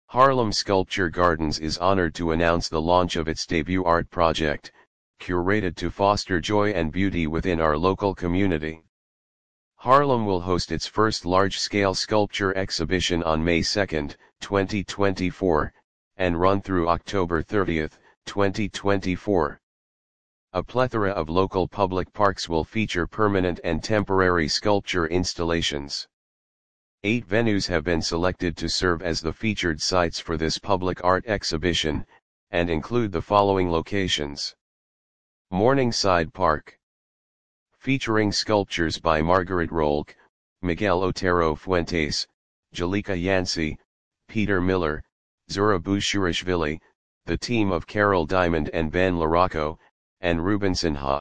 Harlem Sculpture Gardens is honored to announce the launch of its debut art project, curated to foster joy and beauty within our local community. Harlem will host its first large-scale sculpture exhibition on May 2, 2024, and run through October 30, 2024. A plethora of local public parks will feature permanent and temporary sculpture installations. 8 venues have been selected to serve as the featured sites for this public art exhibition, and include the following locations. Morningside Park, featuring sculptures by Margaret Rolk, Miguel Otero Fuentes, Jalika Yancey, Peter Miller, Zura Bushirashvili, the team of Carol Diamond and Ben Larocco, and Ruben Sinha.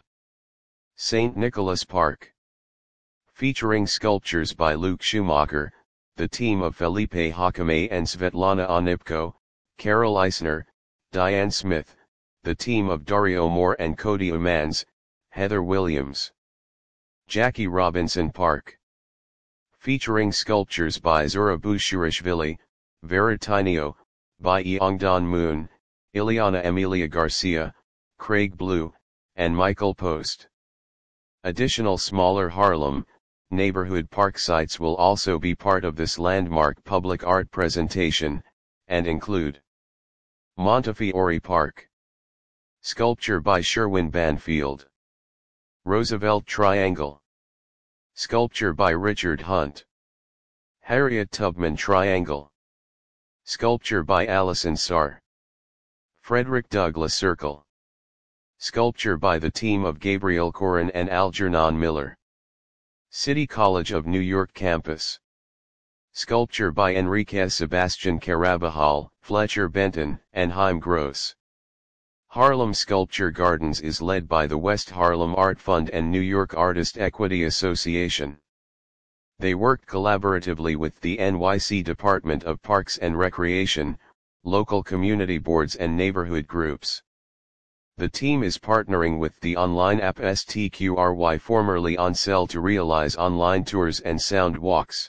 St. Nicholas Park, featuring sculptures by Luke Schumacher, the team of Felipe Hakame and Svetlana Onipko, Carol Eisner, Diane Smith, the team of Dario Moore and Cody Umans, Heather Williams. Jackie Robinson Park, featuring sculptures by Zura Bushirashvili, Veritinio, by Yeongdon Moon, Ileana Emilia Garcia, Craig Blue, and Michael Post. Additional smaller Harlem neighborhood park sites will also be part of this landmark public art presentation, and include Montefiore Park, sculpture by Sherwin Banfield. Roosevelt Triangle, sculpture by Richard Hunt. Harriet Tubman Triangle, sculpture by Allison Starr. Frederick Douglass Circle, sculpture by the team of Gabriel Corin and Algernon Miller. City College of New York Campus, sculpture by Enrique Sebastian Carabajal, Fletcher Benton, and Haim Gross. Harlem Sculpture Gardens is led by the West Harlem Art Fund and New York Artist Equity Association. They worked collaboratively with the NYC Department of Parks and Recreation, local community boards and neighborhood groups. The team is partnering with the online app STQRY, formerly OnSell, to realize online tours and sound walks.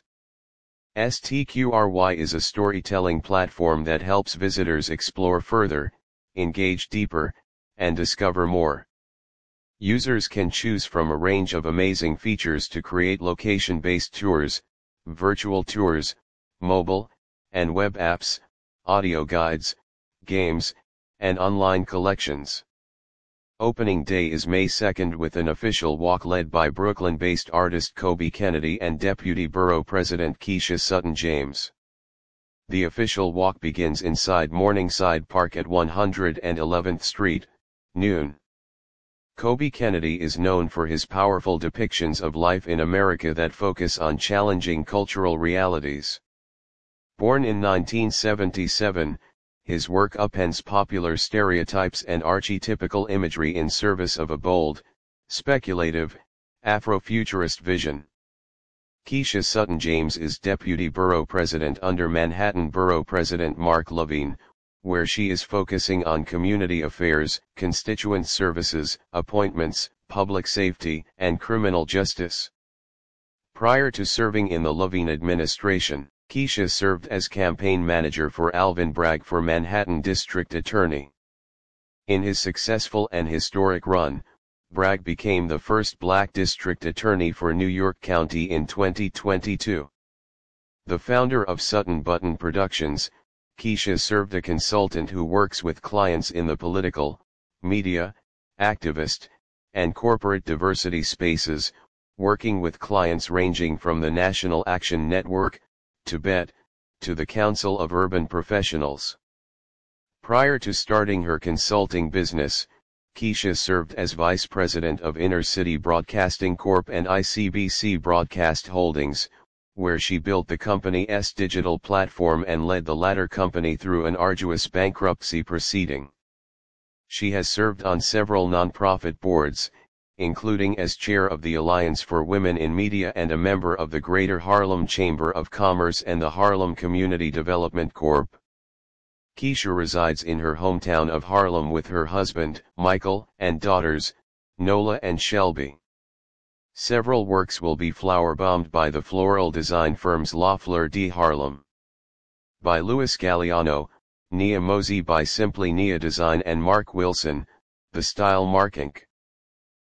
STQRY is a storytelling platform that helps visitors explore further, engage deeper, and discover more. Users can choose from a range of amazing features to create location-based tours, virtual tours, mobile and web apps, audio guides, games, and online collections. Opening day is May 2 with an official walk led by Brooklyn-based artist Kobe Kennedy and Deputy Borough President Keisha Sutton James. The official walk begins inside Morningside Park at 111th Street, noon. Kobe Kennedy is known for his powerful depictions of life in America that focus on challenging cultural realities. Born in 1977, his work upends popular stereotypes and archetypical imagery in service of a bold, speculative, Afrofuturist vision. Keisha Sutton James is Deputy Borough President under Manhattan Borough President Mark Levine, where she is focusing on community affairs, constituent services, appointments, public safety, and criminal justice. Prior to serving in the Levine administration, Keisha served as campaign manager for Alvin Bragg for Manhattan District Attorney. In his successful and historic run, Bragg became the first black district attorney for New York County in 2022. The founder of Sutton Button Productions, Keisha served a consultant who works with clients in the political, media, activist, and corporate diversity spaces, working with clients ranging from the National Action Network, Tibet, to the Council of Urban Professionals. Prior to starting her consulting business, Keisha served as Vice President of Inner City Broadcasting Corp. And ICBC Broadcast Holdings, where she built the company's digital platform and led the latter company through an arduous bankruptcy proceeding. She has served on several nonprofit boards, including as chair of the Alliance for Women in Media and a member of the Greater Harlem Chamber of Commerce and the Harlem Community Development Corp. Keisha resides in her hometown of Harlem with her husband, Michael, and daughters, Nola and Shelby. Several works will be flower-bombed by the floral design firms La Fleur de Harlem. by Louis Galliano, Nia Mosey by Simply Nia Design and Mark Wilson, The Style Mark Inc.